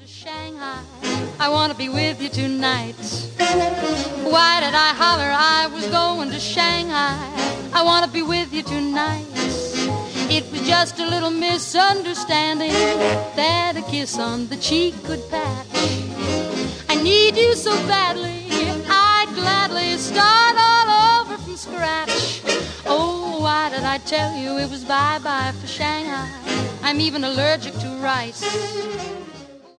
Shanghai, I want to be with you tonight. Why did I holler I was going to Shanghai? I want to be with you tonight. It was just a little misunderstanding that a kiss on the cheek could patch. I need you so badly, I'd gladly start all over from scratch. Oh, why did I tell you it was bye-bye for Shanghai? I'm even allergic to rice.